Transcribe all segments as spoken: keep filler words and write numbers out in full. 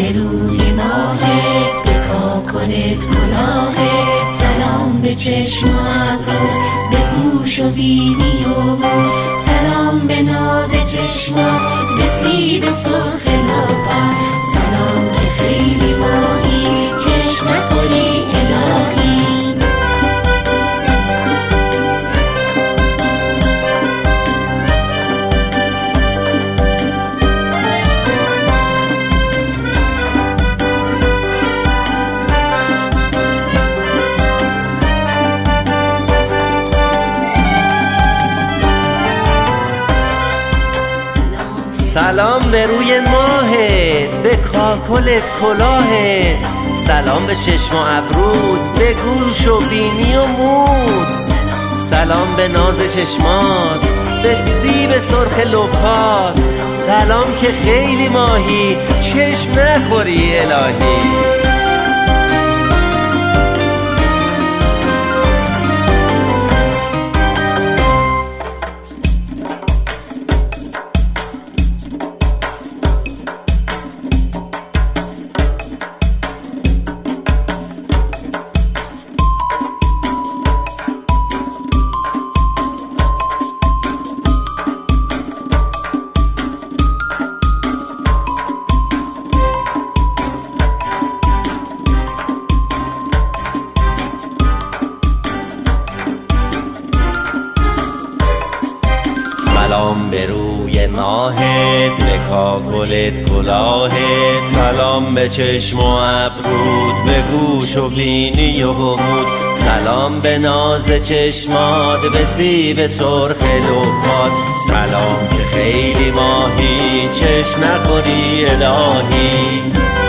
به روی ماهت، به کاکلت کلاهت، سلام به چشم و ابروت، به گوش و بینی و بود، سلام به ناز چشمات، به سیب سرخ لبات، سلام که خیلی ماهی چشم نخوری الهی. سلام به روی ماهت، به کاکلت کلاهت، سلام به چشم و ابرود، به گوش و بینی و مود، سلام به ناز چشمات، به سیب سرخ لبات، سلام که خیلی ماهی چشم نخوری الهی. سلام به روی ماهت، به کاکلت کلاهت، سلام به چشم و ابرود، به گوش و بینی و مود، سلام به ناز چشمات، به سیب سرخ لبات، سلام که خیلی ماهی چشم نخوری الهی.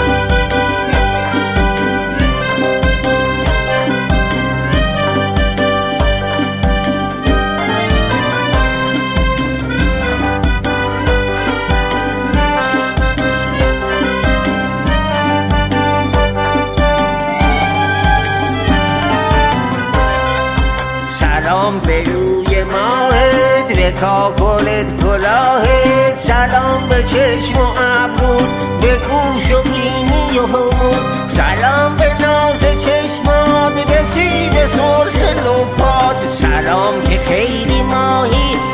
سلام به روی ماهت، به کاکلت کلاهت، سلام به چشم و ابرود، به گوش و بینی و مود، سلام به ناز چشمات، به سیب سرخ لبات، سلام که خیلی ماهی